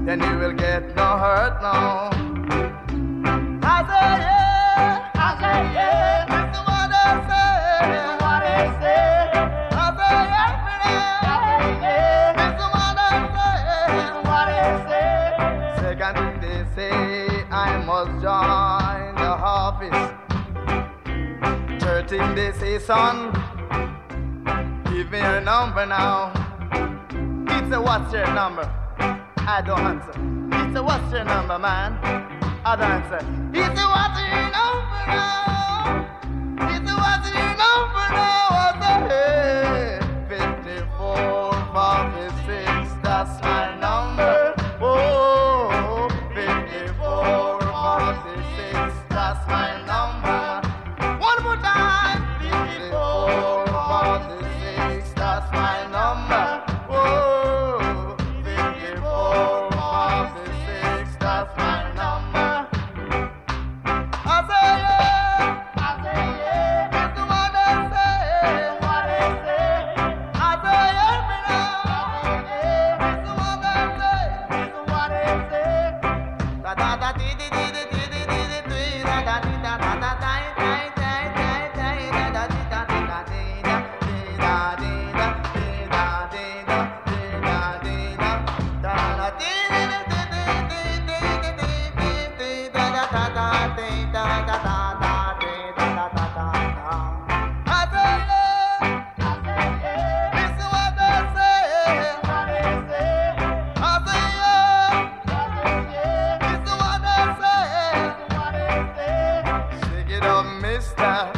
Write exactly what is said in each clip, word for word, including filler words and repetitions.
then you will get no hurt now. I say yeah, I say yeah, this is what I say, this is what I say. I say yeah, yeah, this is what I say, this is what I say. Second thing they say, I must join the office. Third thing they say, son, give me your number now. He said, what's your number? I don't answer. He said, what's your number, man? I don't answer. He said, what's your number now? He said, what's your number now? I said, hey, fifty-four forty-six, that's my number. Oh, fifty-four forty-six, that's my number. One more time. fifty-four forty-six, that's my number. Oh, fifty-four forty-six, that's my number. I say yeah, I say yeah, this is what I say, what I say. I say yeah, me now, this is what I say, this is what I say. Da da da di di di di di di di di da da di da da da da da da da da da di da di da di da di da di da di da di da di da di da da da di di di di di di di da da da da di da da da da di da da da da da. I say yeah, I say yeah, this is what I say, what I say. I say yeah, I say yeah, this is what I say, what I say. Shake it up, mister.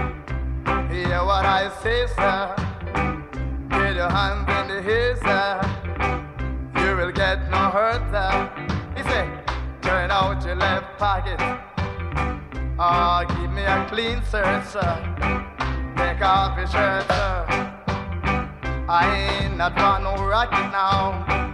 Hear what I say, sir. Get your hands in the air, sir. You will get no hurt, sir. He said, turn out your left pocket. Oh, give me a clean shirt, sir. Take off your shirt, sir. I ain't not want no rocket now.